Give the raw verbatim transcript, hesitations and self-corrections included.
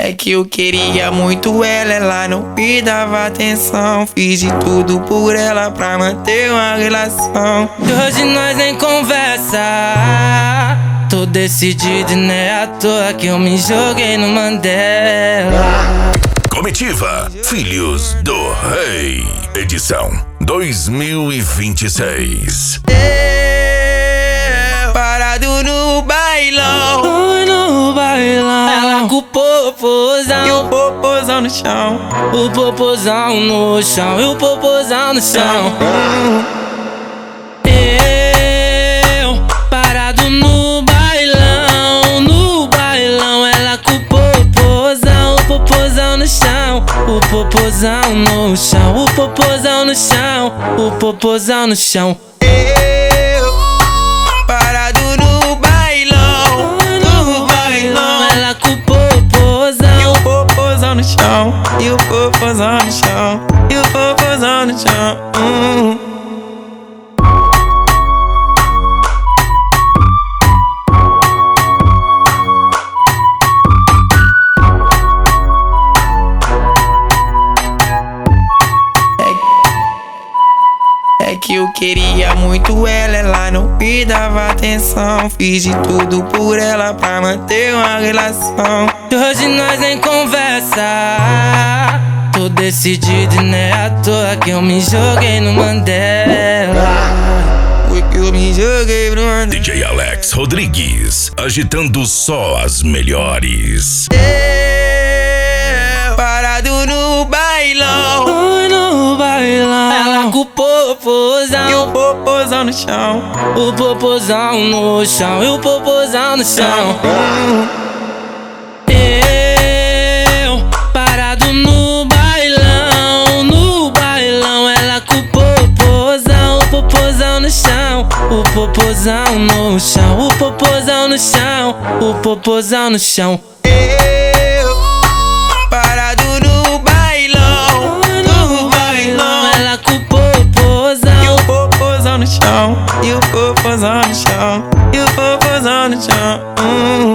É que eu queria muito ela, ela não me dava atenção. Fiz de tudo por ela pra manter uma relação. E hoje nós nem conversa. Tô decidido e não é à toa que eu me joguei no Mandela. Comitiva Filhos do Rei, edição dois mil e vinte e seis. Eu, parado no bailão, Oi, no bailão, ela com o popozão e o popozão no chão. O popozão no chão, e o popozão no chão. Eu, parado no bailão, no bailão, ela com o popozão, o popozão no chão. O popozão no chão, o popozão no chão, o popozão no chão. Eu, parado no bailão, no bailão, ela com o popozão e o popozão no chão, e o popozão no chão, e o popozão no chão. Hum. É que eu queria muito ela, ela não me dava atenção. Fiz de tudo por ela pra manter uma relação. E hoje nós nem conversa. Tô decidido e não é à toa que eu me joguei no Mandela. Foi que eu me joguei pro Mandela. D J Alex Rodrigues, agitando só as melhores. Eu, parado no bailão, Oi, no bailão, ela com o popozão e o popozão no chão. O popozão no chão, e o popozão no chão. Eu, parado no bailão, no bailão, ela com o popozão, o popozão no chão. O popozão no chão, o popozão no chão, o popozão no chão. Eu, parado no bailão, no bailão, ela com o popozão e o popozão no chão, e o popozão no chão, e o popozão no chão. Hum.